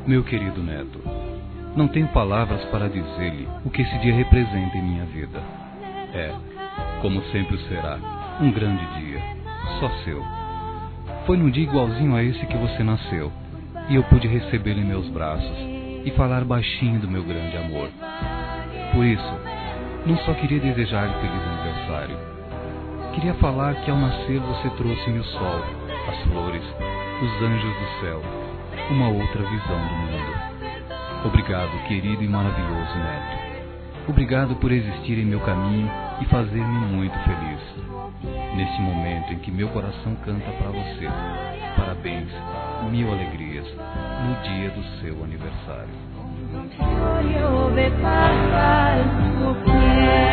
Meu querido neto, não tenho palavras para dizer-lhe o que esse dia representa em minha vida. É, como sempre o será, um grande dia, só seu. Foi num dia igualzinho a esse que você nasceu, e eu pude recebê-lo em meus braços e falar baixinho do meu grande amor. Por isso, não só queria desejar-lhe feliz aniversário. Queria falar que ao nascer você trouxe-me o sol, as flores, os anjos do céu, uma outra visão do mundo. Obrigado, querido e maravilhoso neto. Obrigado por existir em meu caminho e fazer-me muito feliz. Neste momento em que meu coração canta para você, parabéns, 1000 alegrias, no dia do seu aniversário.